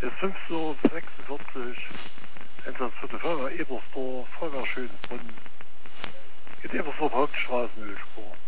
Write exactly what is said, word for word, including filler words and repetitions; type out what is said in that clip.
ist fünfzehn Uhr sechsundvierzig. Einsatz für die Firma Ebersdorf, Feuerwehr Schönbrunn. Geht Ebersdorf Hauptstraße, Müllspur.